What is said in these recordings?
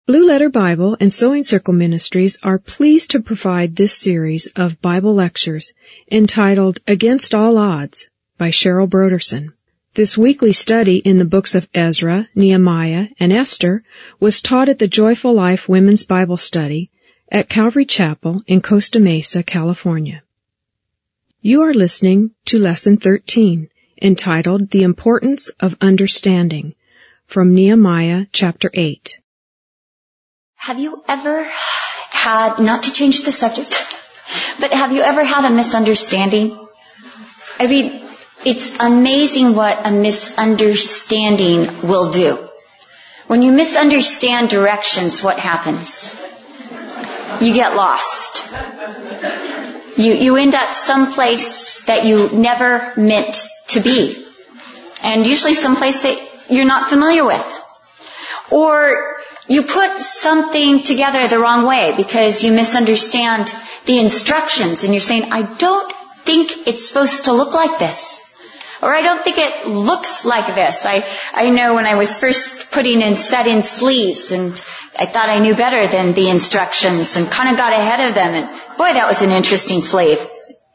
Blue Letter Bible and Sewing Circle Ministries are pleased to provide this series of Bible lectures entitled Against All Odds by Cheryl Broderson. This weekly study in the books of Ezra, Nehemiah, and Esther was taught at the Joyful Life Women's Bible Study at Calvary Chapel in Costa Mesa, California. You are listening to Lesson 13, entitled The Importance of Understanding, from Nehemiah chapter 8. Have you ever had, not to change the subject, but have you ever had a misunderstanding? I mean, it's amazing what a misunderstanding will do. When you misunderstand directions, what happens? You get lost. You end up someplace that you never meant to be. And usually someplace that you're not familiar with. Or you put something together the wrong way because you misunderstand the instructions and you're saying, I don't think it's supposed to look like this. Or I don't think it looks like this. I know when I was first putting in set-in sleeves and I thought I knew better than the instructions and kind of got ahead of them and boy, that was an interesting sleeve.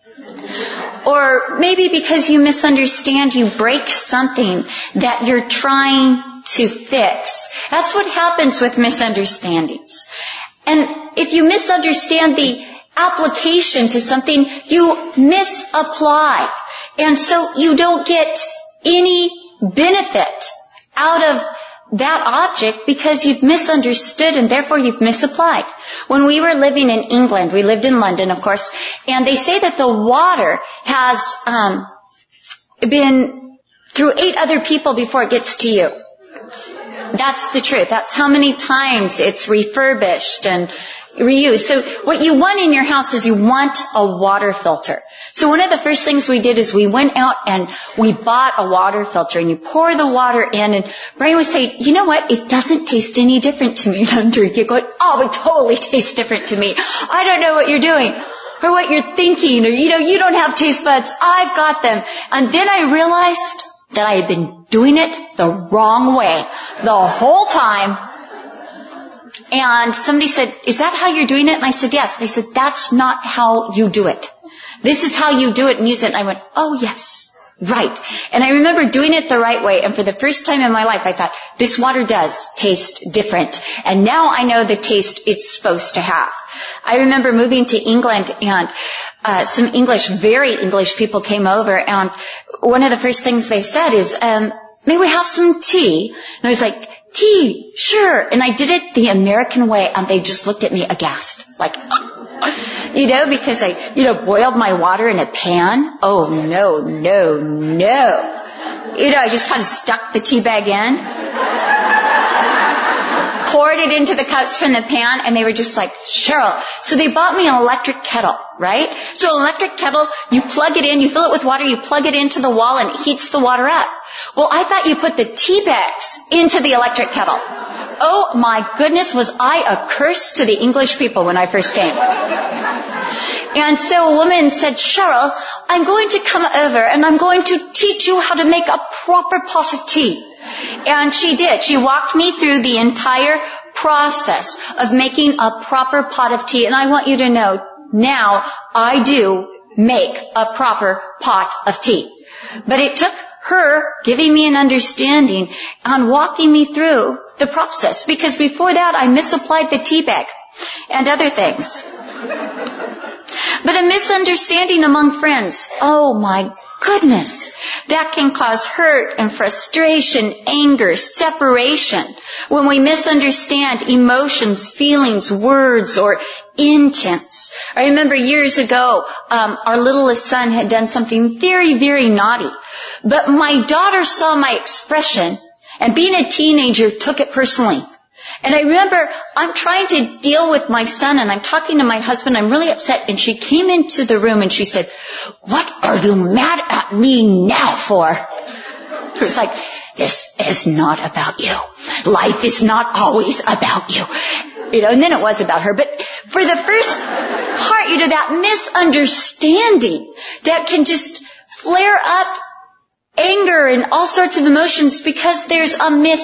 Or maybe because you misunderstand, you break something that you're trying to fix. That's what happens with misunderstandings. And if you misunderstand the application to something, you misapply. And so you don't get any benefit out of that object because you've misunderstood and therefore you've misapplied. When we were living in England, we lived in London, of course, and they say that the water has been through 8 other people before it gets to you. That's the truth. That's how many times it's refurbished and reused. So what you want in your house is you want a water filter. So one of the first things we did is we went out and we bought a water filter and you pour the water in and Brian would say, you know what? It doesn't taste any different to me. And I'm drinking going, oh, it totally tastes different to me. I don't know what you're doing or what you're thinking or, you don't have taste buds. I've got them. And then I realized that I had been doing it the wrong way the whole time. And somebody said, is that how you're doing it? And I said, yes. They said, that's not how you do it. This is how you do it and use it. And I went, oh yes, right. And I remember doing it the right way. And for the first time in my life, I thought, this water does taste different. And now I know the taste it's supposed to have. I remember moving to England and some very English people came over. And one of the first things they said is, may we have some tea? And I was like, tea, sure. And I did it the American way, and they just looked at me aghast. Like, because I, boiled my water in a pan. Oh, no. I just kind of stuck the tea bag in, poured it into the cups from the pan, and they were just like, Cheryl. So they bought me an electric kettle, right? So an electric kettle, you plug it in, you fill it with water, you plug it into the wall, and it heats the water up. Well, I thought you put the tea bags into the electric kettle. Oh my goodness, was I a curse to the English people when I first came. And so a woman said, Cheryl, I'm going to come over and I'm going to teach you how to make a proper pot of tea. And she did. She walked me through the entire process of making a proper pot of tea. And I want you to know, now I do make a proper pot of tea. But it took her giving me an understanding and walking me through the process. Because before that, I misapplied the tea bag and other things. But a misunderstanding among friends, oh my goodness, that can cause hurt and frustration, anger, separation. When we misunderstand emotions, feelings, words, or intents. I remember years ago, our littlest son had done something very, very naughty. But my daughter saw my expression, and being a teenager, took it personally. And I remember I'm trying to deal with my son and I'm talking to my husband. I'm really upset. And she came into the room and she said, what are you mad at me now for? It was like, this is not about you. Life is not always about you. And then it was about her. But for the first part, that misunderstanding that can just flare up anger and all sorts of emotions because there's a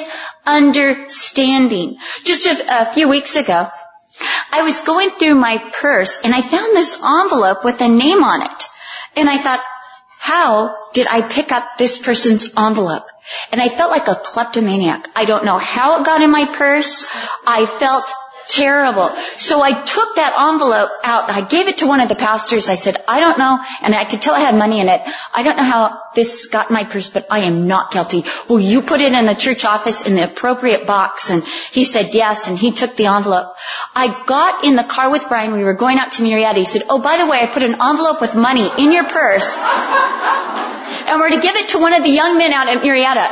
understanding. Just a few weeks ago, I was going through my purse and I found this envelope with a name on it. And I thought, how did I pick up this person's envelope? And I felt like a kleptomaniac. I don't know how it got in my purse. I felt terrible. So I took that envelope out and I gave it to one of the pastors. I said, I don't know, and I could tell I had money in it. I don't know how this got in my purse, but I am not guilty. Will you put it in the church office in the appropriate box? And he said yes, and he took the envelope. I got in the car with Brian. We were going out to Murrieta. He said, oh, by the way, I put an envelope with money in your purse, and we're to give it to one of the young men out at Murrieta.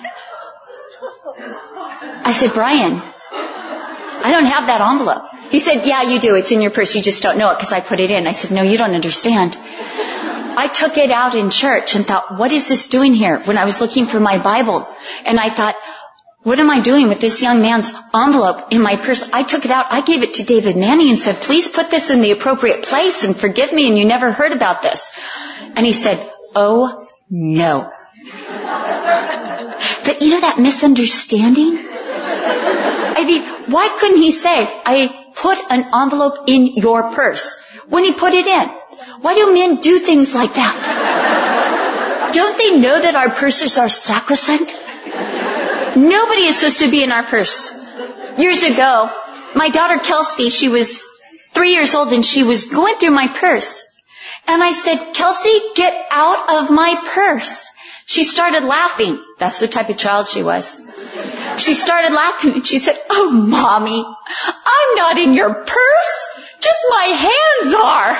I said, Brian, I don't have that envelope. He said, yeah, you do. It's in your purse. You just don't know it because I put it in. I said, no, you don't understand. I took it out in church and thought, what is this doing here? When I was looking for my Bible. And I thought, what am I doing with this young man's envelope in my purse? I took it out. I gave it to David Manning and said, please put this in the appropriate place and forgive me. And you never heard about this. And he said, oh, no. But you know that misunderstanding? I mean, why couldn't he say, I put an envelope in your purse when he put it in? Why do men do things like that? Don't they know that our purses are sacrosanct? Nobody is supposed to be in our purse. Years ago, my daughter Kelsey, she was 3 years old and she was going through my purse. And I said, Kelsey, get out of my purse. She started laughing. That's the type of child she was. She started laughing and she said, oh, Mommy, I'm not in your purse. Just my hands are.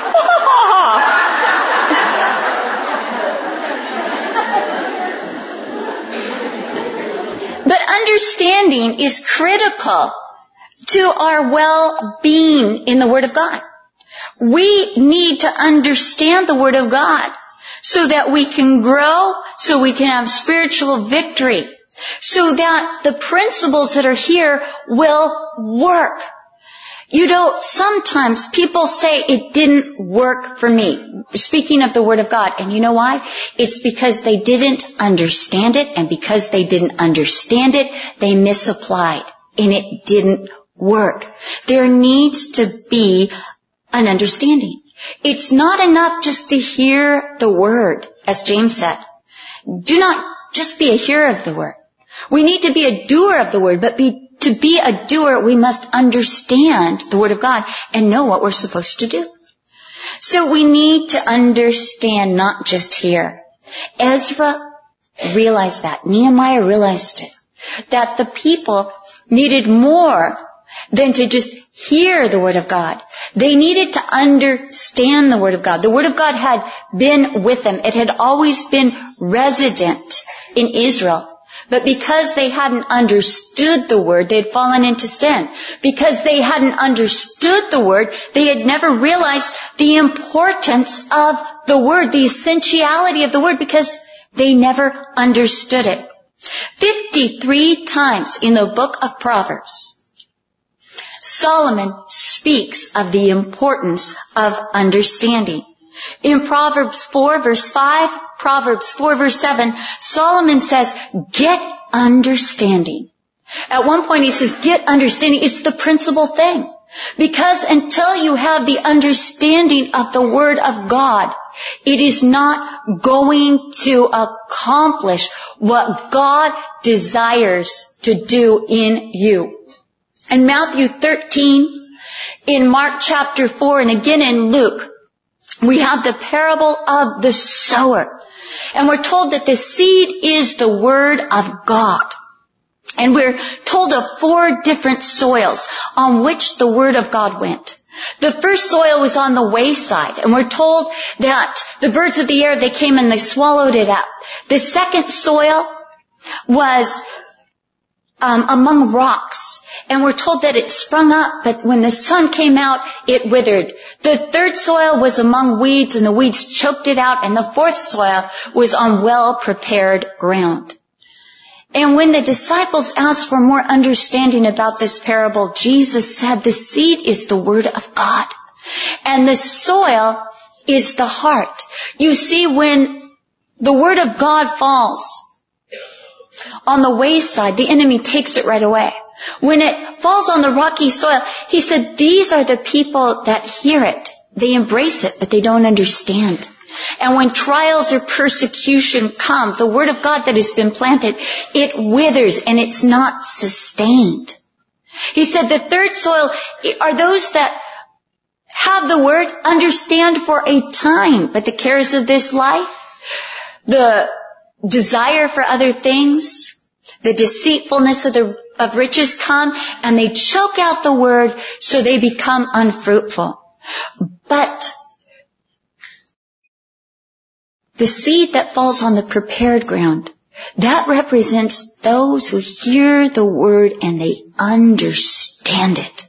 But understanding is critical to our well-being in the Word of God. We need to understand the Word of God so that we can grow, so we can have spiritual victory, so that the principles that are here will work. You know, sometimes people say it didn't work for me, speaking of the Word of God. And you know why? It's because they didn't understand it, and because they didn't understand it, they misapplied, and it didn't work. There needs to be an understanding. It's not enough just to hear the Word, as James said. Do not just be a hearer of the Word. We need to be a doer of the Word, but to be a doer, we must understand the Word of God and know what we're supposed to do. So we need to understand, not just hear. Ezra realized that. Nehemiah realized it. That the people needed more than to just hear the Word of God. They needed to understand the Word of God. The Word of God had been with them. It had always been resident in Israel. But because they hadn't understood the Word, they had fallen into sin. Because they hadn't understood the Word, they had never realized the importance of the Word, the essentiality of the Word, because they never understood it. 53 times in the book of Proverbs, Solomon speaks of the importance of understanding. In Proverbs 4 verse 5, Proverbs 4 verse 7, Solomon says, get understanding. At one point he says, get understanding. It's the principal thing. Because until you have the understanding of the Word of God, it is not going to accomplish what God desires to do in you. In Matthew 13, in Mark chapter 4, and again in Luke, we have the parable of the sower. And we're told that the seed is the Word of God. And we're told of 4 different soils on which the Word of God went. The first soil was on the wayside, and we're told that the birds of the air, they came and they swallowed it up. The second soil was among rocks, and we're told that it sprung up, but when the sun came out, it withered. The third soil was among weeds, and the weeds choked it out, and the fourth soil was on well-prepared ground. And when the disciples asked for more understanding about this parable, Jesus said the seed is the Word of God, and the soil is the heart. You see, when the Word of God falls, on the wayside, the enemy takes it right away. When it falls on the rocky soil, he said, these are the people that hear it. They embrace it, but they don't understand. And when trials or persecution come, the word of God that has been planted, it withers and it's not sustained. He said the third soil are those that have the word, understand for a time, but the cares of this life, the desire for other things, the deceitfulness of riches come, and they choke out the word, so they become unfruitful. But the seed that falls on the prepared ground, that represents those who hear the word and they understand it.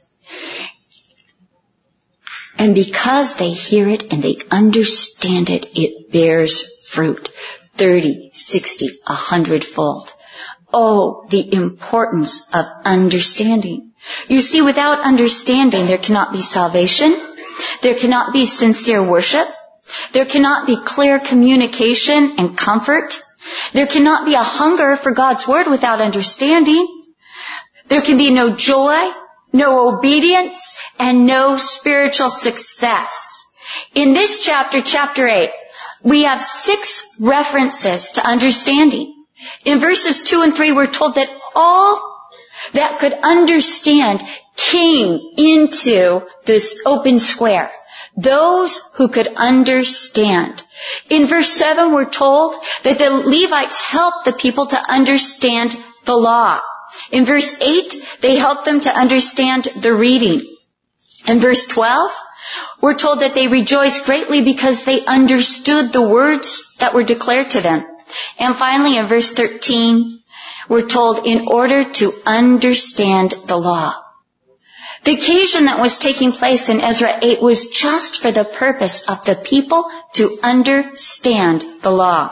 And because they hear it and they understand it, it bears fruit. 30, 60, 100-fold. Oh, the importance of understanding. You see, without understanding, there cannot be salvation. There cannot be sincere worship. There cannot be clear communication and comfort. There cannot be a hunger for God's word without understanding. There can be no joy, no obedience, and no spiritual success. In this chapter, chapter 8, we have 6 references to understanding. In verses 2 and 3, we're told that all that could understand came into this open square. Those who could understand. In verse 7, we're told that the Levites helped the people to understand the law. In verse 8, they helped them to understand the reading. In verse 12, we're told that they rejoiced greatly because they understood the words that were declared to them. And finally, in verse 13, we're told in order to understand the law. The occasion that was taking place in Ezra 8 was just for the purpose of the people to understand the law.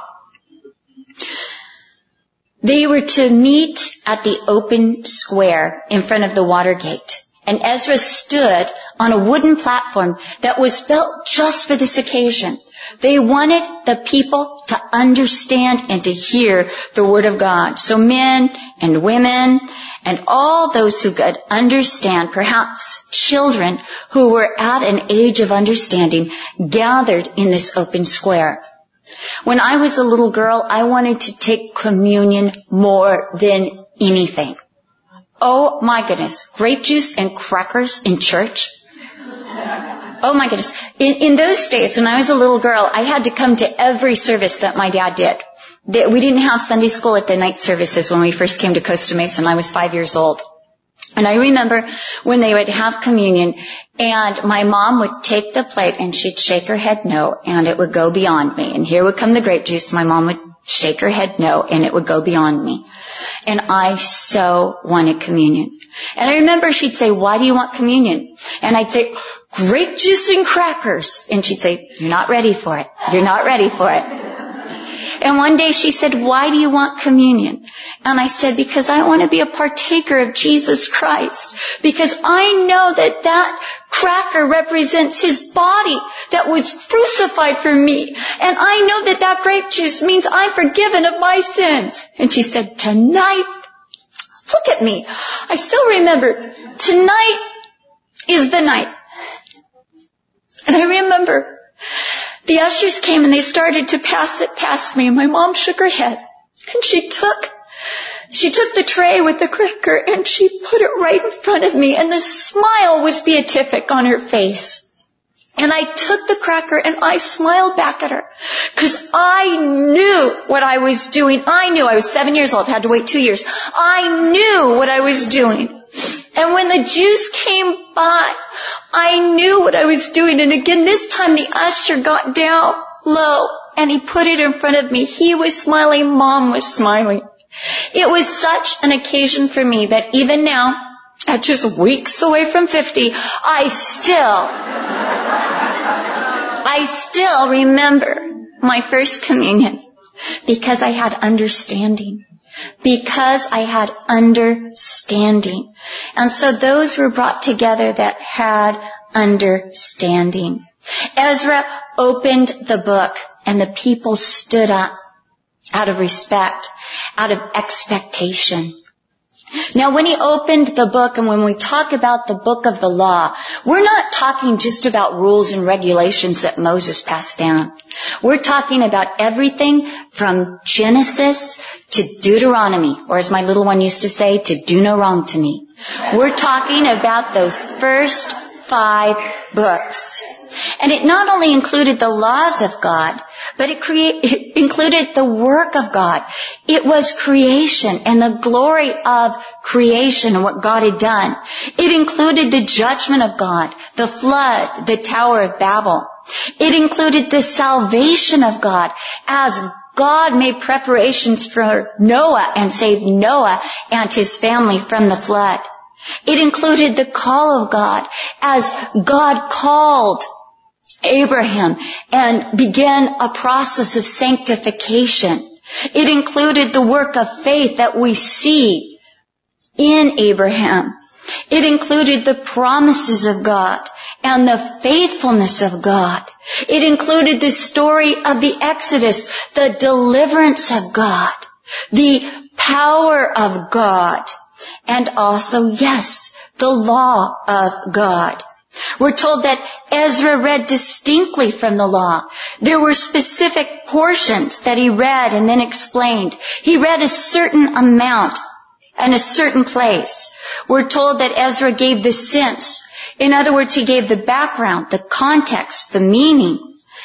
They were to meet at the open square in front of the water gate. And Ezra stood on a wooden platform that was built just for this occasion. They wanted the people to understand and to hear the word of God. So men and women and all those who could understand, perhaps children who were at an age of understanding, gathered in this open square. When I was a little girl, I wanted to take communion more than anything. Oh my goodness, grape juice and crackers in church. Oh my goodness. In those days, when I was a little girl, I had to come to every service that my dad did. We didn't have Sunday school at the night services when we first came to Costa Mesa, and I was 5 years old. And I remember when they would have communion, and my mom would take the plate and she'd shake her head no, and it would go beyond me. And here would come the grape juice. My mom would shake her head no, and it would go beyond me. And I so wanted communion. And I remember she'd say, why do you want communion? And I'd say, grape juice and crackers. And she'd say, you're not ready for it. You're not ready for it. And one day she said, why do you want communion? And I said, because I want to be a partaker of Jesus Christ. Because I know that that cracker represents his body that was crucified for me. And I know that that grape juice means I'm forgiven of my sins. And she said, tonight, look at me. I still remember, tonight is the night. And I remember the ushers came and they started to pass it past me, and my mom shook her head. And she took the tray with the cracker and she put it right in front of me, and the smile was beatific on her face. And I took the cracker and I smiled back at her because I knew what I was doing. I knew I was 7 years old, had to wait 2 years. I knew what I was doing. And when the juice came by, I knew what I was doing. And again, this time the usher got down low and he put it in front of me. He was smiling. Mom was smiling. It was such an occasion for me that even now, at just weeks away from 50, I still remember my first communion because I had understanding. Because I had understanding. And so those were brought together that had understanding. Ezra opened the book and the people stood up. out of respect, out of expectation. Now, when he opened the book, and when we talk about the book of the law, we're not talking just about rules and regulations that Moses passed down. We're talking about everything from Genesis to Deuteronomy, or as my little one used to say, to do no wrong to me. We're talking about those first 5 books. And it not only included the laws of God, but it included the work of God. It was creation and the glory of creation and what God had done. It included the judgment of God, the flood, the Tower of Babel. It included the salvation of God as God made preparations for Noah and saved Noah and his family from the flood. It included the call of God as God called Abraham and began a process of sanctification. It included the work of faith that we see in Abraham. It included the promises of God and the faithfulness of God. It included the story of the Exodus, the deliverance of God, the power of God, and also, yes, the law of God. We're told that Ezra read distinctly from the law. There were specific portions that he read and then explained. He read a certain amount and a certain place. We're told that Ezra gave the sense. In other words, he gave the background, the context, the meaning.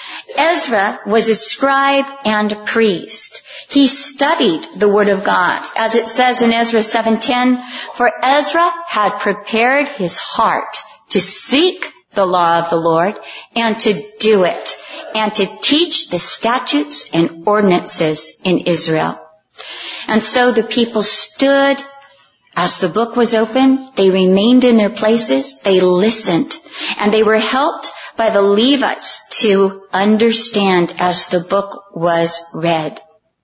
Ezra was a scribe and a priest. He studied the Word of God. As it says in Ezra 7:10, for Ezra had prepared his heart to seek the law of the Lord and to do it, and to teach the statutes and ordinances in Israel. And so the people stood as the book was open. They remained in their places. They listened, and they were helped by the Levites to understand as the book was read.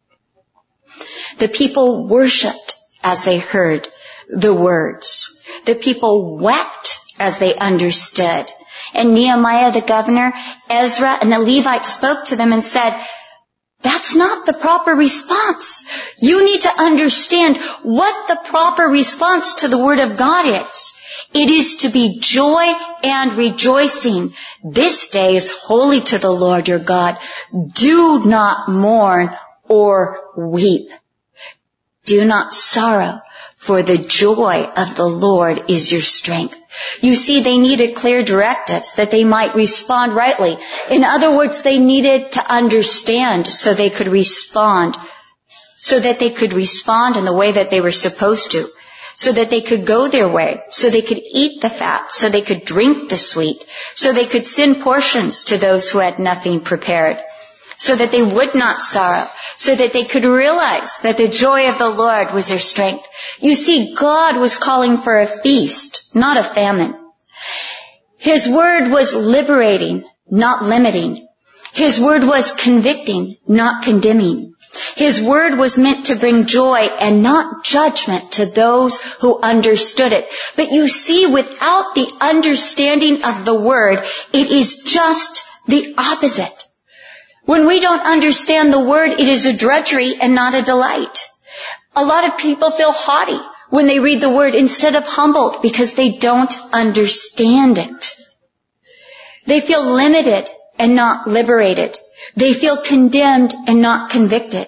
The people worshiped as they heard the words. The people wept as they understood. And Nehemiah the governor, Ezra, and the Levites spoke to them and said, that's not the proper response. You need to understand what the proper response to the Word of God is. It is to be joy and rejoicing. This day is holy to the Lord your God. Do not mourn or weep. Do not sorrow, for the joy of the Lord is your strength. You see, they needed clear directives that they might respond rightly. In other words, they needed to understand so they could respond, so that they could respond in the way that they were supposed to, so that they could go their way, so they could eat the fat, so they could drink the sweet, so they could send portions to those who had nothing prepared, so that they would not sorrow, so that they could realize that the joy of the Lord was their strength. You see, God was calling for a feast, not a famine. His word was liberating, not limiting. His word was convicting, not condemning. His word was meant to bring joy and not judgment to those who understood it. But you see, without the understanding of the word, it is just the opposite. When we don't understand the word, it is a drudgery and not a delight. A lot of people feel haughty when they read the word instead of humbled because they don't understand it. They feel limited and not liberated. They feel condemned and not convicted.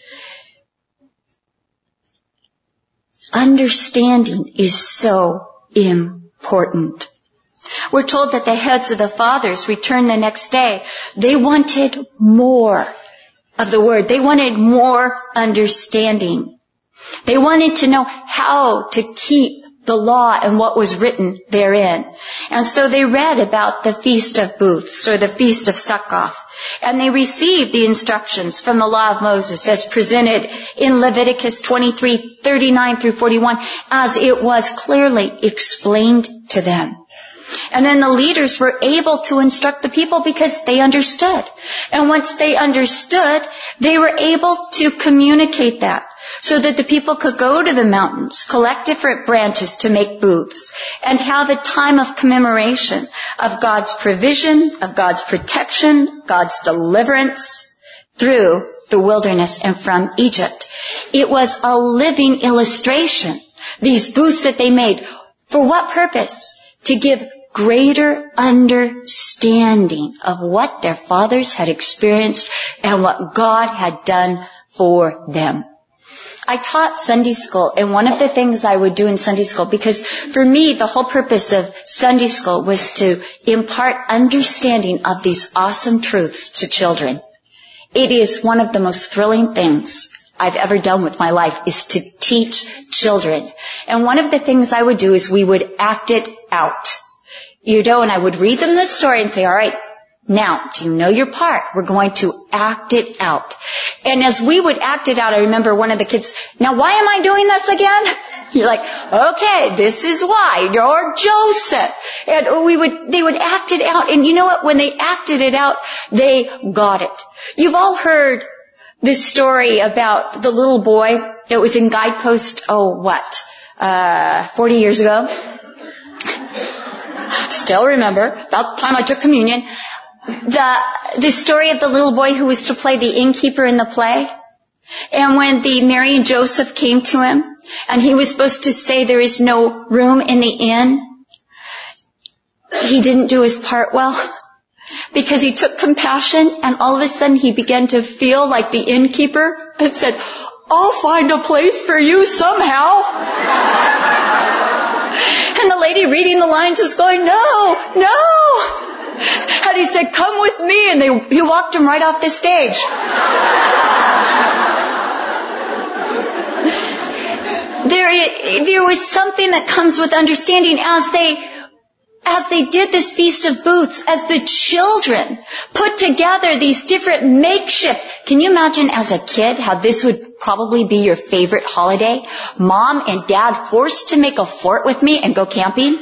Understanding is so important. We're told that the heads of the fathers returned the next day. They wanted more of the word. They wanted more understanding. They wanted to know how to keep the law and what was written therein. And so they read about the Feast of Booths, or the Feast of Succoth, and they received the instructions from the law of Moses as presented in Leviticus 23:39 through 41, as it was clearly explained to them. And then the leaders were able to instruct the people because they understood. And once they understood, they were able to communicate that so that the people could go to the mountains, collect different branches to make booths, and have a time of commemoration of God's provision, of God's protection, God's deliverance through the wilderness and from Egypt. It was a living illustration. These booths that they made. For what purpose? To give greater understanding of what their fathers had experienced and what God had done for them. I taught Sunday school, and one of the things I would do in Sunday school, because for me, the whole purpose of Sunday school was to impart understanding of these awesome truths to children. It is one of the most thrilling things I've ever done with my life is to teach children. And one of the things I would do is we would act it out. And I would read them the story and say, all right, now, do you know your part? We're going to act it out. And as we would act it out, I remember one of the kids, now why am I doing this again? You're like, okay, this is why. You're Joseph. And they would act it out. And you know what? When they acted it out, they got it. You've all heard this story about the little boy that was in Guidepost, 40 years ago? Still remember, about the time I took communion. The story of the little boy who was to play the innkeeper in the play. And when Mary and Joseph came to him, and he was supposed to say there is no room in the inn, he didn't do his part well. Because he took compassion, and all of a sudden he began to feel like the innkeeper and said, I'll find a place for you somehow. And the lady reading the lines was going, no. And he said, come with me. And he walked him right off the stage. There was something that comes with understanding as they did this Feast of Booths, as the children put together these different makeshift. Can you imagine as a kid how this would probably be your favorite holiday? Mom and Dad forced to make a fort with me and go camping.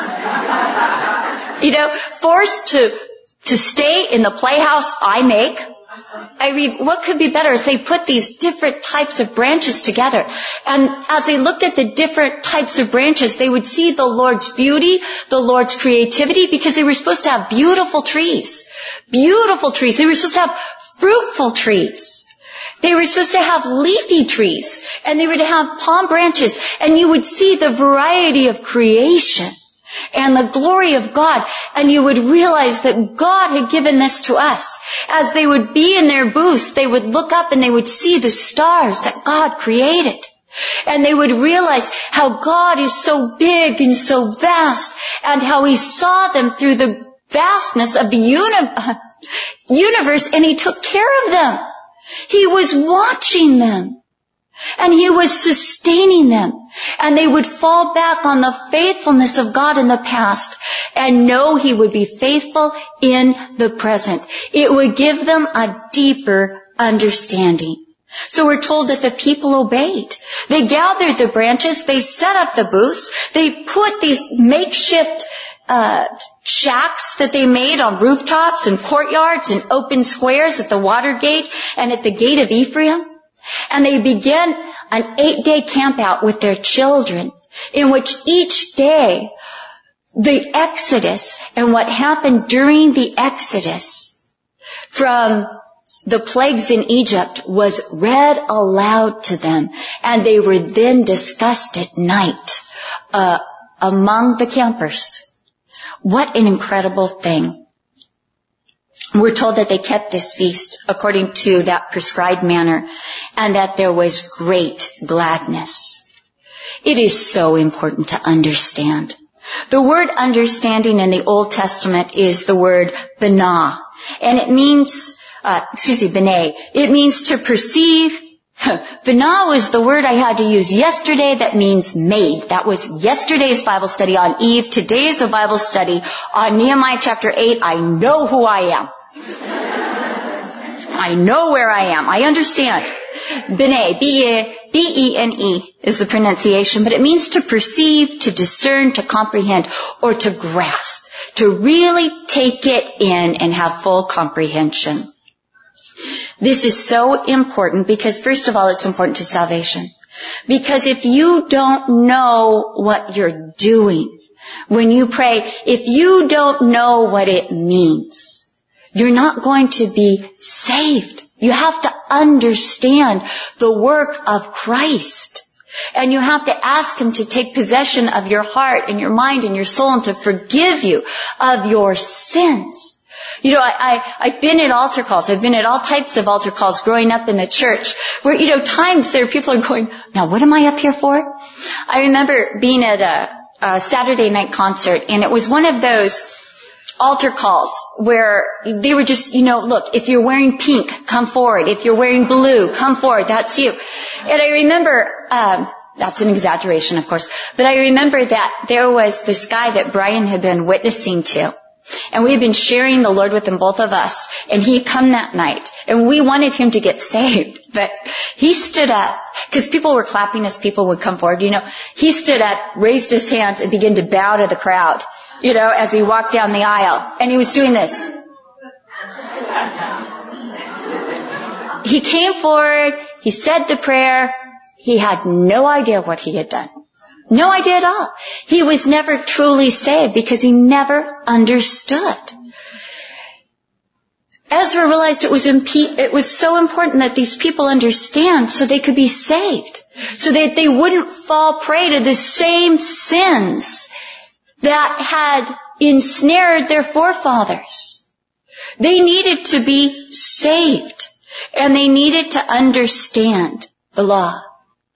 Forced to stay in the playhouse I make. I mean, what could be better as they put these different types of branches together. And as they looked at the different types of branches, they would see the Lord's beauty, the Lord's creativity, because they were supposed to have beautiful trees. Beautiful trees. They were supposed to have fruitful trees. They were supposed to have leafy trees. And they were to have palm branches. And you would see the variety of creation and the glory of God, and you would realize that God had given this to us. As they would be in their booths, they would look up and they would see the stars that God created. And they would realize how God is so big and so vast, and how He saw them through the vastness of the universe, and He took care of them. He was watching them. And He was sustaining them. And they would fall back on the faithfulness of God in the past and know He would be faithful in the present. It would give them a deeper understanding. So we're told that the people obeyed. They gathered the branches. They set up the booths. They put these makeshift shacks that they made on rooftops and courtyards and open squares at the water gate and at the gate of Ephraim. And they began an 8-day camp out with their children, in which each day the Exodus and what happened during the Exodus from the plagues in Egypt was read aloud to them, and they were then discussed at night among the campers. What an incredible thing. We're told that they kept this feast according to that prescribed manner, and that there was great gladness. It is so important to understand. The word understanding in the Old Testament is the word benah, and it means, beneh. It means to perceive. Benah was the word I had to use yesterday that means made. That was yesterday's Bible study on Eve. Today is a Bible study on Nehemiah chapter 8. I know who I am. I know where I am. I understand. Beneh, B-E-N-E is the pronunciation, but it means to perceive, to discern, to comprehend, or to grasp, to really take it in and have full comprehension. This is so important because, first of all, it's important to salvation. Because if you don't know what you're doing when you pray, if you don't know what it means, you're not going to be saved. You have to understand the work of Christ. And you have to ask Him to take possession of your heart and your mind and your soul and to forgive you of your sins. You know, I've been at altar calls. I've been at all types of altar calls growing up in the church where, you know, times there people are going, now what am I up here for? I remember being at a Saturday night concert, and it was one of those altar calls where they were just, you know, look, if you're wearing pink, come forward. If you're wearing blue, come forward. That's you. And I remember, that's an exaggeration, of course, but I remember that there was this guy that Brian had been witnessing to. And we had been sharing the Lord with him, both of us. And he had come that night. And we wanted him to get saved. But he stood up, because people were clapping as people would come forward, you know. He stood up, raised his hands, and began to bow to the crowd, you know, as he walked down the aisle. And he was doing this. He came forward. He said the prayer. He had no idea what he had done. No idea at all. He was never truly saved because he never understood. Ezra realized it was so important that these people understand so they could be saved, so that they wouldn't fall prey to the same sins that had ensnared their forefathers. They needed to be saved, and they needed to understand the law.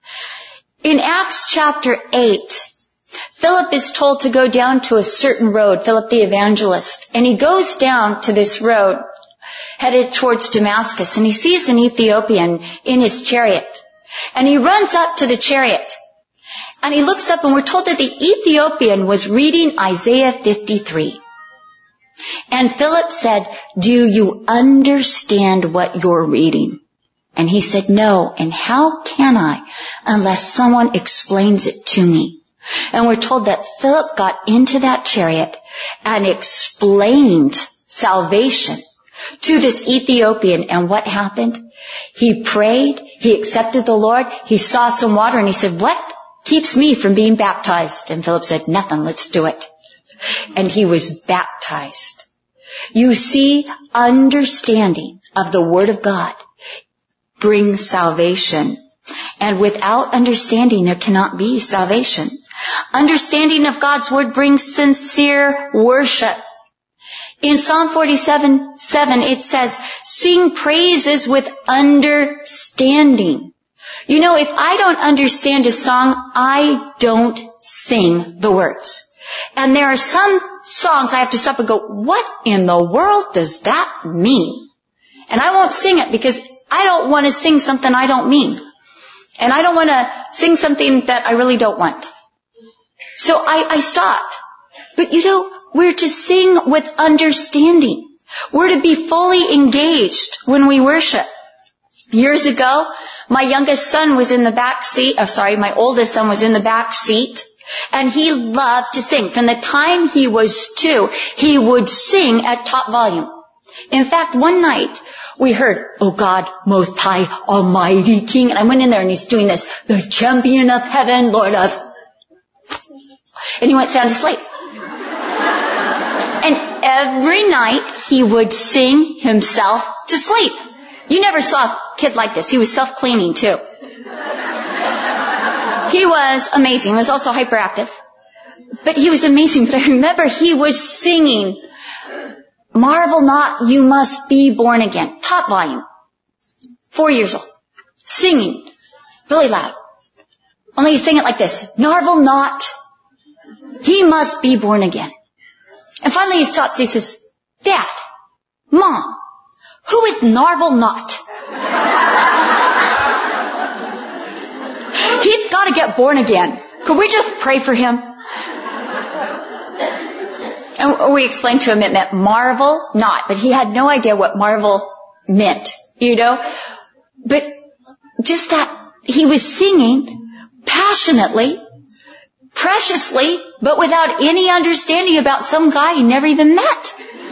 In Acts chapter 8, Philip is told to go down to a certain road, Philip the evangelist, and he goes down to this road headed towards Damascus, and he sees an Ethiopian in his chariot, and he runs up to the chariot, and he looks up, and we're told that the Ethiopian was reading Isaiah 53. And Philip said, do you understand what you're reading? And he said, no, and how can I unless someone explains it to me? And we're told that Philip got into that chariot and explained salvation to this Ethiopian. And what happened? He prayed, he accepted the Lord, he saw some water, and he said, what keeps me from being baptized? And Philip said, nothing, let's do it. And he was baptized. You see, understanding of the Word of God brings salvation. And without understanding, there cannot be salvation. Understanding of God's Word brings sincere worship. In Psalm 47:7, it says, sing praises with understanding. You know, if I don't understand a song, I don't sing the words. And there are some songs I have to stop and go, what in the world does that mean? And I won't sing it because I don't want to sing something I don't mean. And I don't want to sing something that I really don't want. So I stop. But you know, we're to sing with understanding. We're to be fully engaged when we worship. Years ago, my youngest son was in the back seat. My oldest son was in the back seat. And he loved to sing. From the time he was 2, he would sing at top volume. In fact, one night, we heard, oh God, most high, almighty King. And I went in there and he's doing this, the champion of heaven, Lord of. And he went sound asleep. And every night he would sing himself to sleep. You never saw a kid like this. He was self-cleaning too. He was amazing. He was also hyperactive. But he was amazing. But I remember he was singing, marvel not, you must be born again. Top volume. 4 years old. Singing. Really loud. Only he sang it like this. Marvel not, he must be born again. And finally he stops. He says, Dad, Mom, who is Narvel not? He's got to get born again. Could we just pray for him? And we explained to him it meant marvel not, but he had no idea what marvel meant, you know. But just that he was singing passionately, preciously, but without any understanding about some guy he never even met.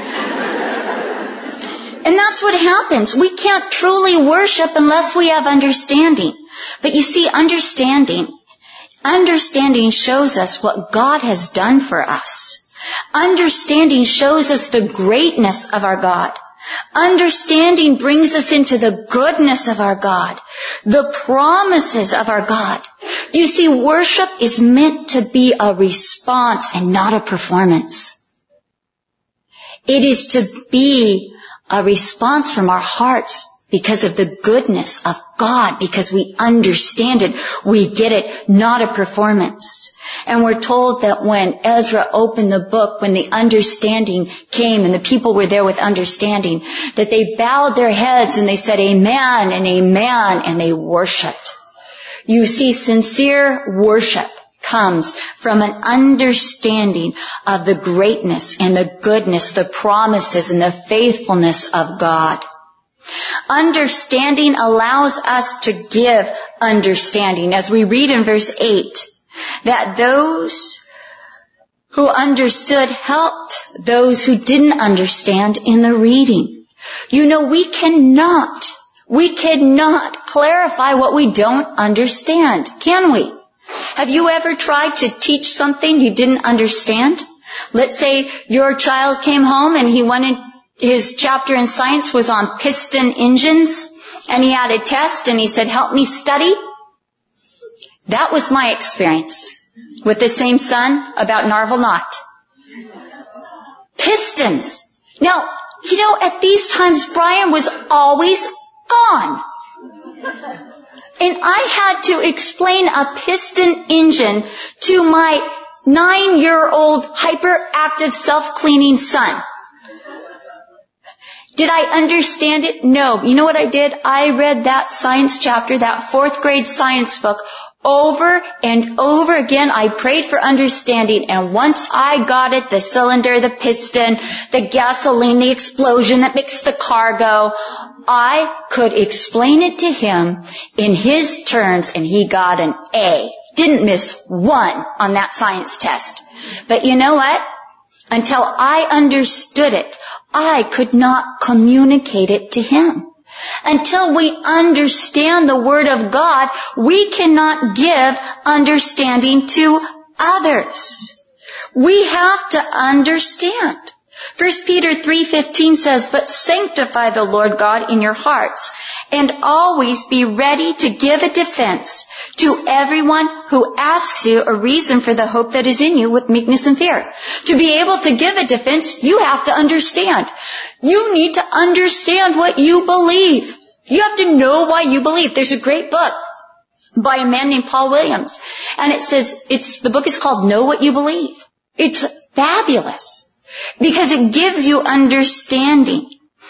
And that's what happens. We can't truly worship unless we have understanding. But you see, understanding shows us what God has done for us. Understanding shows us the greatness of our God. Understanding brings us into the goodness of our God, the promises of our God. You see, worship is meant to be a response and not a performance. It is to be a response from our hearts because of the goodness of God, because we understand it, we get it, not a performance. And we're told that when Ezra opened the book, when the understanding came and the people were there with understanding, that they bowed their heads and they said, Amen and Amen, and they worshiped. You see, sincere worship comes from an understanding of the greatness and the goodness, the promises and the faithfulness of God. Understanding allows us to give understanding. As we read in verse 8, that those who understood helped those who didn't understand in the reading. You know, we cannot clarify what we don't understand, can we? Have you ever tried to teach something you didn't understand? Let's say your child came home and his chapter in science was on piston engines, and he had a test and he said, help me study. That was my experience with the same son about Narvel Knot. Pistons. Now, you know, at these times, Brian was always gone. And I had to explain a piston engine to my 9-year-old hyperactive self-cleaning son. Did I understand it? No. You know what I did? I read that science chapter, that 4th grade science book, over and over again. I prayed for understanding, and once I got it, the cylinder, the piston, the gasoline, the explosion that makes the car go, I could explain it to him in his terms, and he got an A. Didn't miss one on that science test. But you know what? Until I understood it, I could not communicate it to him. Until we understand the Word of God, we cannot give understanding to others. We have to understand. 1 Peter 3:15 says, but sanctify the Lord God in your hearts, and always be ready to give a defense to everyone who asks you a reason for the hope that is in you with meekness and fear. To be able to give a defense, you have to understand. You need to understand what you believe. You have to know why you believe. There's a great book by a man named Paul Williams, and it says, the book is called Know What You Believe. It's fabulous because it gives you understanding.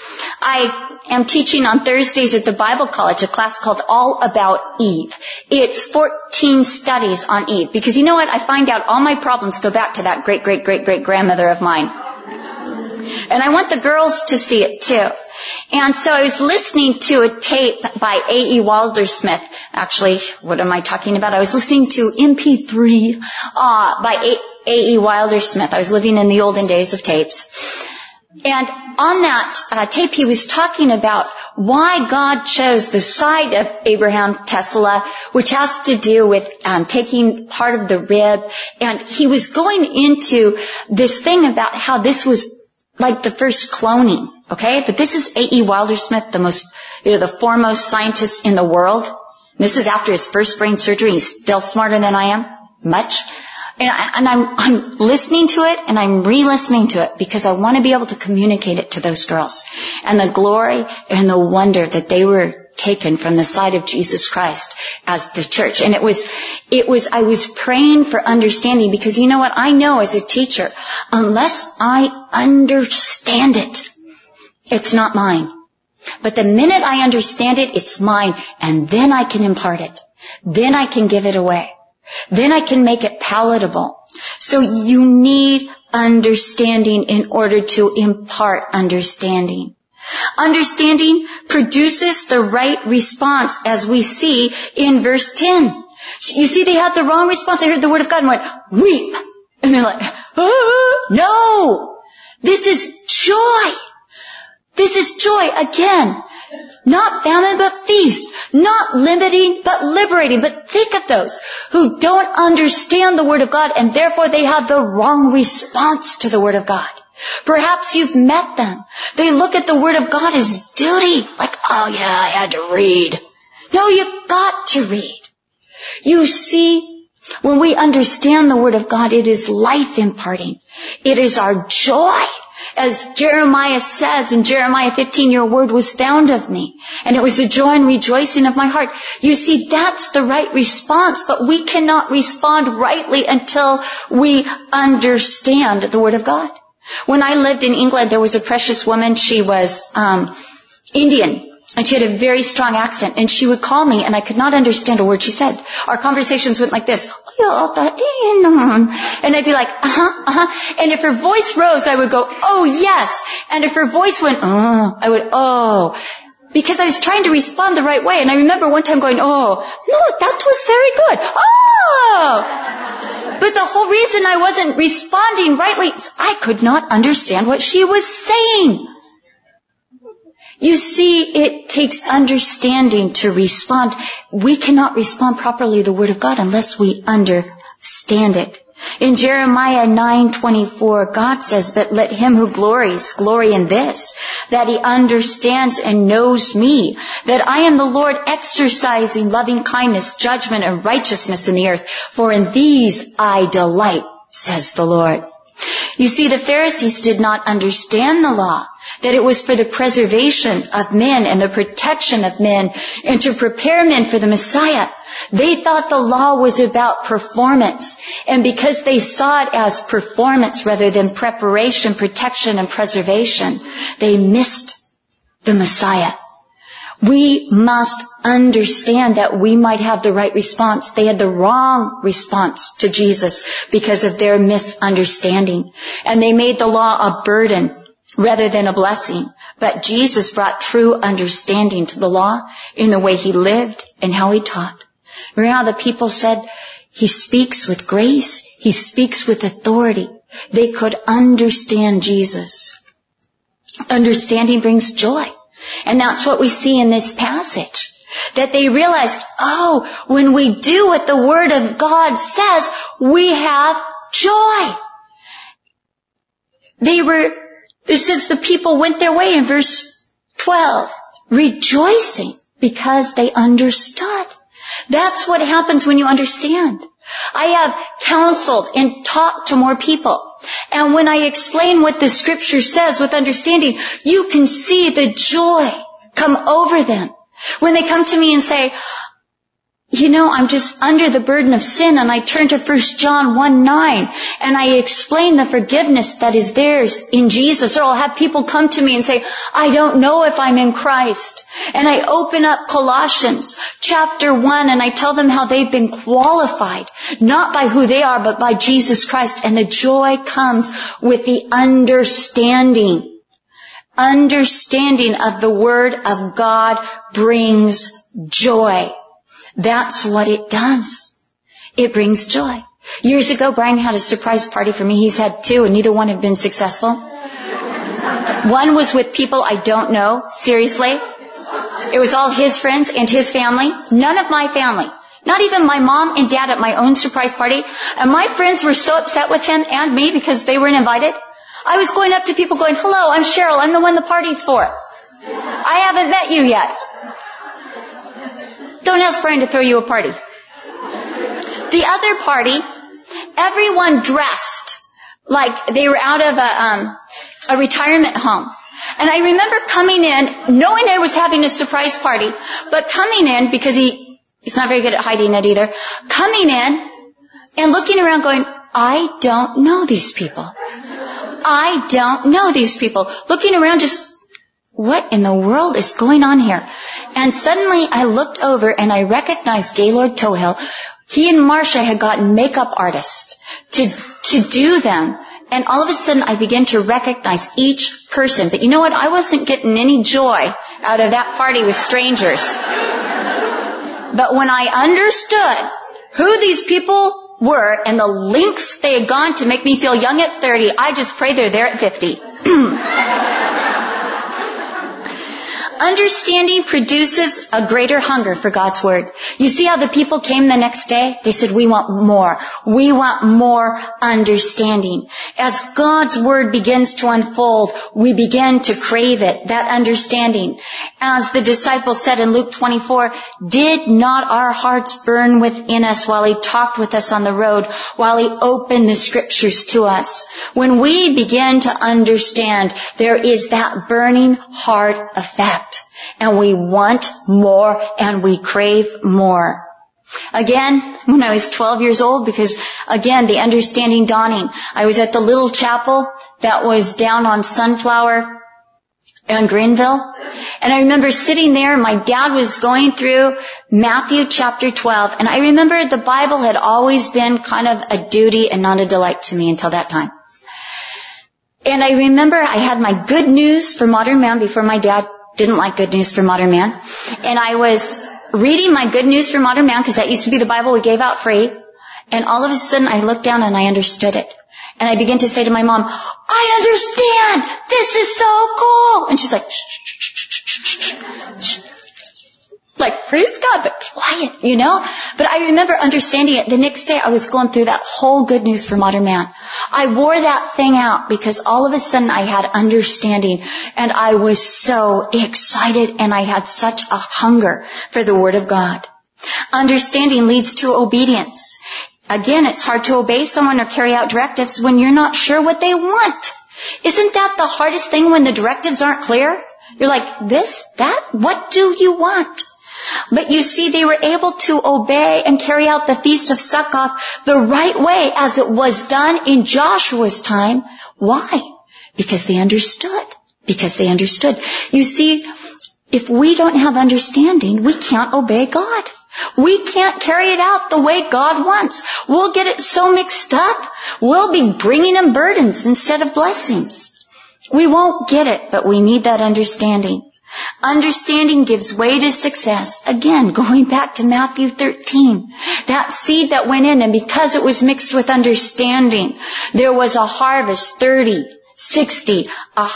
I am teaching on Thursdays at the Bible College a class called All About Eve. It's 14 studies on Eve, because you know what? I find out all my problems go back to that great-great-great-great-grandmother of mine. And I want the girls to see it too. And so I was listening to a tape by A.E. Wildersmith. Actually, what am I talking about? I was listening to MP3 by A.E. Wildersmith. I was living in the olden days of tapes. And on that tape, he was talking about why God chose the side of Abraham Tesla, which has to do with taking part of the rib. And he was going into this thing about how this was like the first cloning, okay? But this is A.E. Wildersmith, the foremost scientist in the world. This is after his first brain surgery. He's still smarter than I am, much. And I'm listening to it, and I'm re-listening to it, because I want to be able to communicate it to those girls. And the glory and the wonder that they were taken from the side of Jesus Christ as the church. And I was praying for understanding, because you know what? I know as a teacher, unless I understand it, it's not mine. But the minute I understand it, it's mine, and then I can impart it. Then I can give it away. Then I can make it palatable. So you need understanding in order to impart understanding. Understanding produces the right response, as we see in verse 10. You see, they had the wrong response. They heard the word of God and went, weep. And they're like, no! This is joy. This is joy again. Not famine, but feast. Not limiting, but liberating. But think of those who don't understand the Word of God, and therefore they have the wrong response to the Word of God. Perhaps you've met them. They look at the Word of God as duty. Like, oh yeah, I had to read. No, you've got to read. You see, when we understand the Word of God, it is life imparting. It is our joy. As Jeremiah says in Jeremiah 15, your word was found of me, and it was the joy and rejoicing of my heart. You see, that's the right response, but we cannot respond rightly until we understand the Word of God. When I lived in England, there was a precious woman. She was Indian. And she had a very strong accent, and she would call me, and I could not understand a word she said. Our conversations went like this. And I'd be like, And if her voice rose, I would go, oh, yes. And if her voice went, I would, oh. Because I was trying to respond the right way. And I remember one time going, oh, no, that was very good. Oh. But the whole reason I wasn't responding rightly is I could not understand what she was saying. You see, it takes understanding to respond. We cannot respond properly to the Word of God unless we understand it. In Jeremiah 9:24, God says, but let him who glories glory in this, that he understands and knows me, that I am the Lord exercising loving kindness, judgment, and righteousness in the earth. For in these I delight, says the Lord. You see, the Pharisees did not understand the law, that it was for the preservation of men and the protection of men and to prepare men for the Messiah. They thought the law was about performance, and because they saw it as performance rather than preparation, protection, and preservation, they missed the Messiah. We must understand that we might have the right response. They had the wrong response to Jesus because of their misunderstanding. And they made the law a burden rather than a blessing. But Jesus brought true understanding to the law in the way he lived and how he taught. Remember how the people said, he speaks with grace, he speaks with authority. They could understand Jesus. Understanding brings joy. And that's what we see in this passage. That they realized, oh, when we do what the Word of God says, we have joy. This is the people went their way in verse 12, rejoicing because they understood. That's what happens when you understand. I have counseled and talked to more people. And when I explain what the Scripture says with understanding, you can see the joy come over them. When they come to me and say, I'm just under the burden of sin, and I turn to 1 John 1:9, and I explain the forgiveness that is theirs in Jesus. Or I'll have people come to me and say, I don't know if I'm in Christ. And I open up Colossians chapter 1, and I tell them how they've been qualified, not by who they are, but by Jesus Christ. And the joy comes with the understanding. Understanding of the Word of God brings joy. That's what it does. It brings joy. Years ago, Brian had a surprise party for me. He's had 2, and neither one have been successful. One was with people I don't know, seriously. It was all his friends and his family. None of my family. Not even my mom and dad at my own surprise party. And my friends were so upset with him and me because they weren't invited. I was going up to people going, hello, I'm Cheryl. I'm the one the party's for. I haven't met you yet. Don't ask Brian to throw you a party. The other party, everyone dressed like they were out of a retirement home. And I remember coming in, knowing I was having a surprise party, but coming in, because he's not very good at hiding it either, coming in and looking around going, I don't know these people. I don't know these people. Looking around just, what in the world is going on here? And suddenly I looked over and I recognized Gaylord Tohill. He and Marcia had gotten makeup artists to do them. And all of a sudden I began to recognize each person. But you know what? I wasn't getting any joy out of that party with strangers. But when I understood who these people were and the lengths they had gone to make me feel young at 30, I just pray they're there at 50. Understanding produces a greater hunger for God's Word. You see how the people came the next day? They said, we want more. We want more understanding. As God's Word begins to unfold, we begin to crave it, that understanding. As the disciples said in Luke 24, did not our hearts burn within us while He talked with us on the road, while He opened the Scriptures to us? When we begin to understand, there is that burning heart effect. And we want more and we crave more. Again, when I was 12 years old, because again, the understanding dawning, I was at the little chapel that was down on Sunflower in Greenville. And I remember sitting there, and my dad was going through Matthew chapter 12. And I remember the Bible had always been kind of a duty and not a delight to me until that time. And I remember I had my Good News for Modern Man before my dad didn't like Good News for Modern Man. And I was reading my Good News for Modern Man, because that used to be the Bible we gave out free. And all of a sudden I looked down and I understood it. And I began to say to my mom, I understand! This is so cool! And she's like, shh, shh, shh, shh, shh. Like, praise God, but quiet, you know? But I remember understanding it. The next day I was going through that whole Good News for Modern Man. I wore that thing out because all of a sudden I had understanding, and I was so excited, and I had such a hunger for the Word of God. Understanding leads to obedience. Again, it's hard to obey someone or carry out directives when you're not sure what they want. Isn't that the hardest thing when the directives aren't clear? You're like, this, that, what do you want? But you see, they were able to obey and carry out the Feast of Succoth the right way as it was done in Joshua's time. Why? Because they understood. Because they understood. You see, if we don't have understanding, we can't obey God. We can't carry it out the way God wants. We'll get it so mixed up. We'll be bringing Him burdens instead of blessings. We won't get it, but we need that understanding. Understanding gives way to success. Again, going back to Matthew 13. That seed that went in, and because it was mixed with understanding, there was a harvest 30, 60,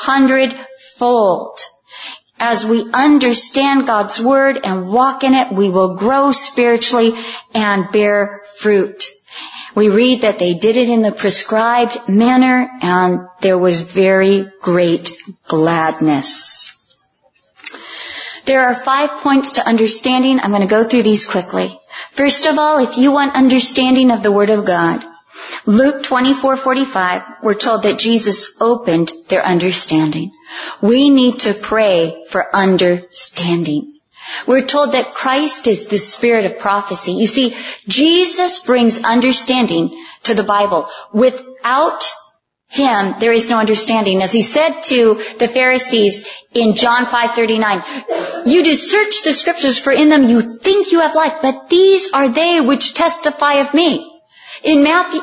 100-fold. As we understand God's Word and walk in it, we will grow spiritually and bear fruit. We read that they did it in the prescribed manner, and there was very great gladness. There are 5 points to understanding. I'm going to go through these quickly. First of all, if you want understanding of the Word of God, Luke 24:45, we're told that Jesus opened their understanding. We need to pray for understanding. We're told that Christ is the spirit of prophecy. You see, Jesus brings understanding to the Bible. Without Him, there is no understanding. As He said to the Pharisees in John 5:39, you do search the Scriptures, for in them you think you have life, but these are they which testify of me. In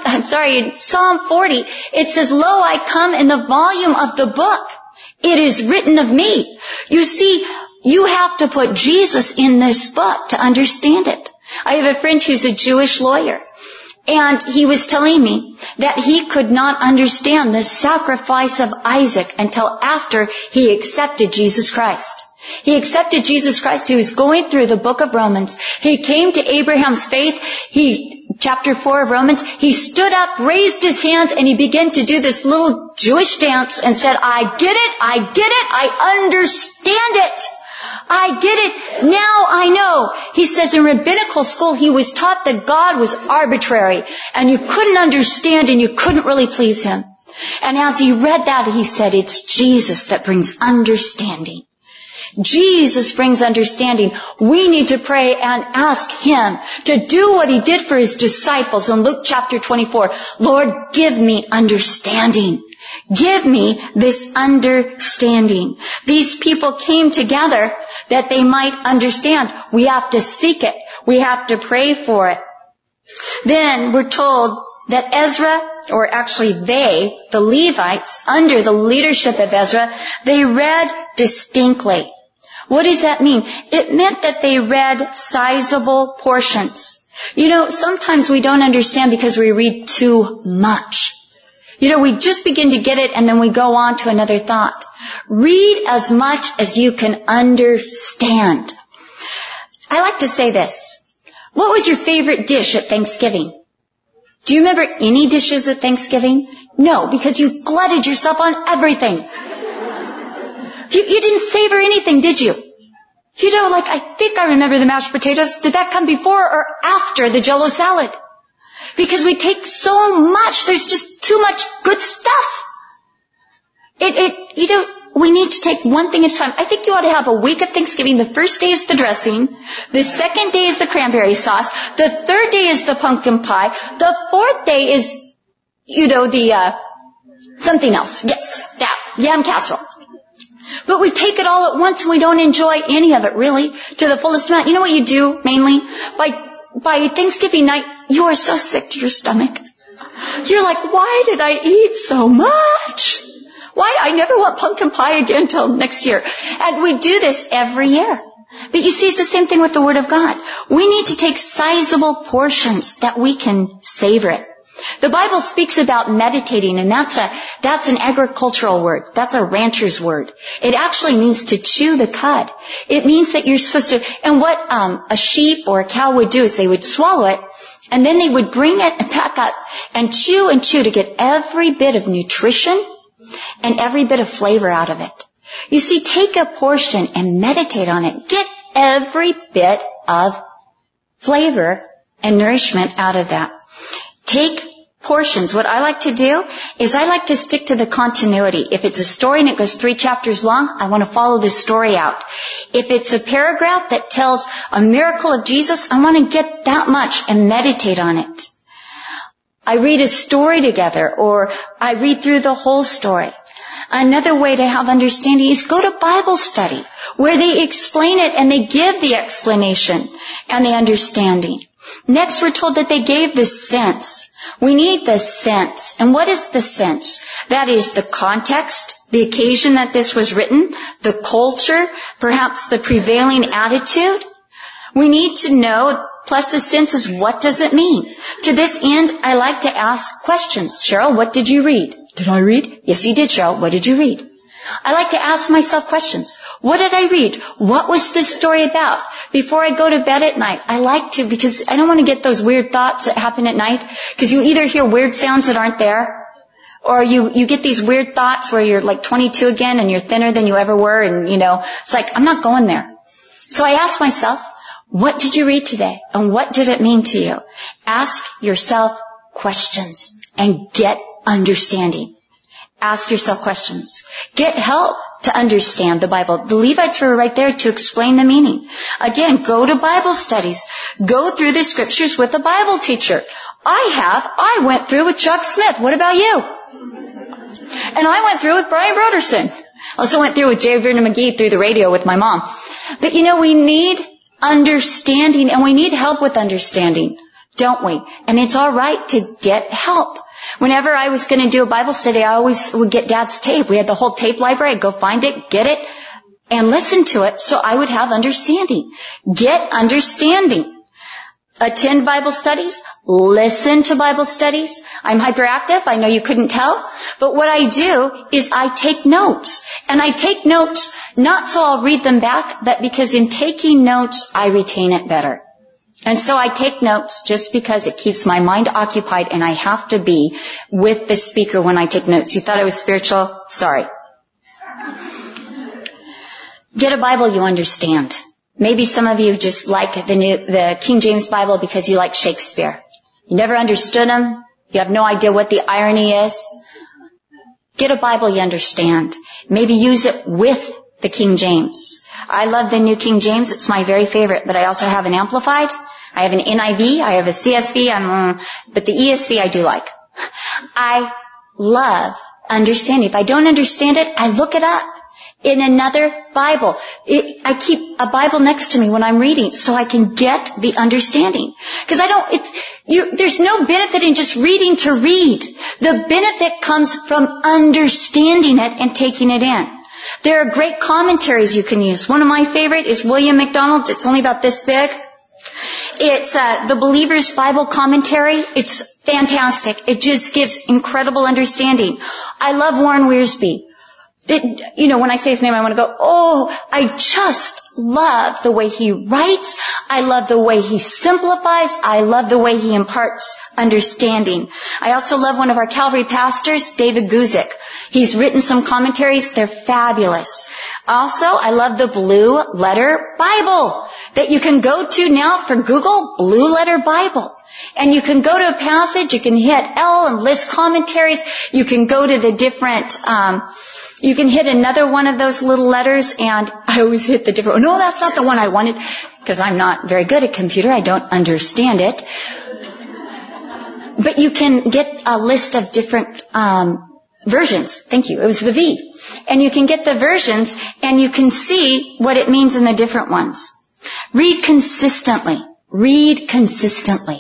Psalm 40, it says, lo, I come in the volume of the book. It is written of me. You see, you have to put Jesus in this book to understand it. I have a friend who's a Jewish lawyer, and he was telling me that he could not understand the sacrifice of Isaac until after he accepted Jesus Christ. He accepted Jesus Christ. He was going through the book of Romans. He came to Abraham's faith. Chapter 4 of Romans, he stood up, raised his hands, and he began to do this little Jewish dance and said, I get it, I understand it. I get it. Now I know. He says in rabbinical school he was taught that God was arbitrary and you couldn't understand and you couldn't really please Him. And as he read that, he said, it's Jesus that brings understanding. Jesus brings understanding. We need to pray and ask Him to do what He did for His disciples in Luke chapter 24. Lord, give me understanding. Give me this understanding. These people came together that they might understand. We have to seek it. We have to pray for it. Then we're told that Ezra, or actually they, the Levites, under the leadership of Ezra, they read distinctly. What does that mean? It meant that they read sizable portions. You know, sometimes we don't understand because we read too much. We just begin to get it and then we go on to another thought. Read as much as you can understand. I like to say this. What was your favorite dish at Thanksgiving? Do you remember any dishes at Thanksgiving? No, because you glutted yourself on everything. You didn't savor anything, did you? I think I remember the mashed potatoes. Did that come before or after the Jell-O salad? Because we take so much, there's just too much good stuff. We need to take one thing at a time. I think you ought to have a week of Thanksgiving. The first day is the dressing. The second day is the cranberry sauce. The third day is the pumpkin pie. The fourth day is, something else. Yes, that, yam casserole. But we take it all at once and we don't enjoy any of it really to the fullest amount. You know what you do mainly? By Thanksgiving night, you are so sick to your stomach. You're like, why did I eat so much? Why? I never want pumpkin pie again till next year. And we do this every year. But you see, it's the same thing with the Word of God. We need to take sizable portions that we can savor it. The Bible speaks about meditating, and that's an agricultural word. That's a rancher's word. It actually means to chew the cud. It means that you're supposed to, and what a sheep or a cow would do is they would swallow it, and then they would bring it back up and chew to get every bit of nutrition and every bit of flavor out of it. You see, take a portion and meditate on it. Get every bit of flavor and nourishment out of that. Take portions. What I like to do is I like to stick to the continuity. If it's a story and it goes 3 chapters long, I want to follow this story out. If it's a paragraph that tells a miracle of Jesus, I want to get that much and meditate on it. I read a story together, or I read through the whole story. Another way to have understanding is go to Bible study, where they explain it and they give the explanation and the understanding. Next, we're told that they gave the sense. We need the sense. And what is the sense? That is the context, the occasion that this was written, the culture, perhaps the prevailing attitude. We need to know, plus the sense is what does it mean? To this end, I like to ask questions. Cheryl, what did you read? Did I read? Yes, you did, Cheryl. What did you read? I like to ask myself questions. What did I read? What was this story about? Before I go to bed at night, I like to, because I don't want to get those weird thoughts that happen at night, because you either hear weird sounds that aren't there, or you get these weird thoughts where you're like 22 again and you're thinner than you ever were, and it's like, I'm not going there. So I ask myself, what did you read today? And what did it mean to you? Ask yourself questions and get understanding. Ask yourself questions. Get help to understand the Bible. The Levites were right there to explain the meaning. Again, go to Bible studies. Go through the scriptures with a Bible teacher. I went through with Chuck Smith. What about you? And I went through with Brian Broderson. I also went through with J. Vernon McGee through the radio with my mom. But we need understanding, and we need help with understanding, don't we? And it's all right to get help. Whenever I was going to do a Bible study, I always would get Dad's tape. We had the whole tape library. I'd go find it, get it, and listen to it so I would have understanding. Get understanding. Attend Bible studies. Listen to Bible studies. I'm hyperactive. I know you couldn't tell. But what I do is I take notes. And I take notes not so I'll read them back, but because in taking notes, I retain it better. And so I take notes just because it keeps my mind occupied, and I have to be with the speaker when I take notes. You thought I was spiritual? Sorry. Get a Bible you understand. Maybe some of you just like the King James Bible because you like Shakespeare. You never understood him. You have no idea what the irony is. Get a Bible you understand. Maybe use it with the King James. I love the New King James. It's my very favorite, but I also have an Amplified. I have an NIV. I have a CSV. But the ESV I do like. I love understanding. If I don't understand it, I look it up in another Bible. I keep a Bible next to me when I'm reading so I can get the understanding. Because there's no benefit in just reading to read. The benefit comes from understanding it and taking it in. There are great commentaries you can use. One of my favorite is William MacDonald. It's only about this big. It's the Believer's Bible Commentary. It's fantastic. It just gives incredible understanding. I love Warren Wiersbe. When I say his name, I want to go, I just love the way he writes. I love the way he simplifies. I love the way he imparts understanding. I also love one of our Calvary pastors, David Guzik. He's written some commentaries. They're fabulous. Also, I love the Blue Letter Bible that you can go to now for Google, Blue Letter Bible. And you can go to a passage, you can hit L and list commentaries, you can go to the different, you can hit another one of those little letters, and I always hit the different, no, that's not the one I wanted, because I'm not very good at computer, I don't understand it. But you can get a list of different, versions. Thank you. It was the V. And you can get the versions, and you can see what it means in the different ones. Read consistently. Read consistently.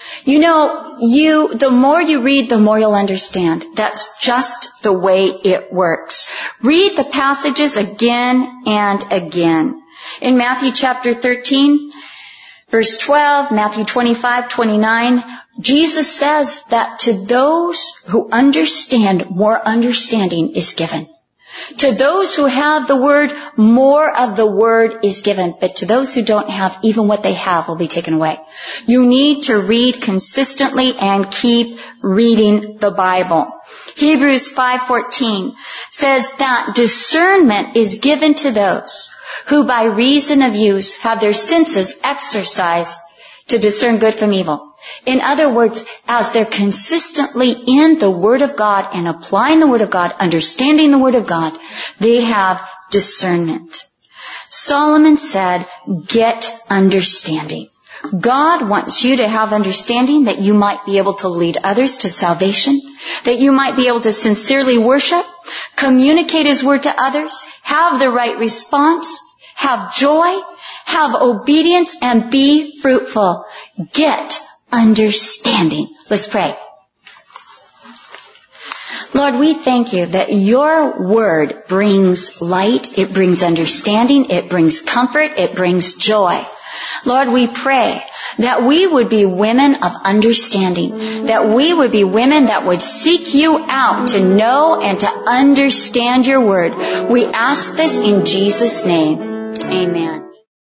The more you read, the more you'll understand. That's just the way it works. Read the passages again and again. In Matthew chapter 13, verse 12, Matthew 25:29, Jesus says that to those who understand, more understanding is given. To those who have the word, more of the word is given. But to those who don't have, even what they have will be taken away. You need to read consistently and keep reading the Bible. Hebrews 5:14 says that discernment is given to those who by reason of use have their senses exercised to discern good from evil. In other words, as they're consistently in the Word of God and applying the Word of God, understanding the Word of God, they have discernment. Solomon said, get understanding. God wants you to have understanding that you might be able to lead others to salvation, that you might be able to sincerely worship, communicate His Word to others, have the right response, have joy, have obedience, and be fruitful. Get understanding. Let's pray. Lord, we thank you that your word brings light, it brings understanding, it brings comfort, it brings joy. Lord, we pray that we would be women of understanding, that we would be women that would seek you out to know and to understand your word. We ask this in Jesus' name. Amen.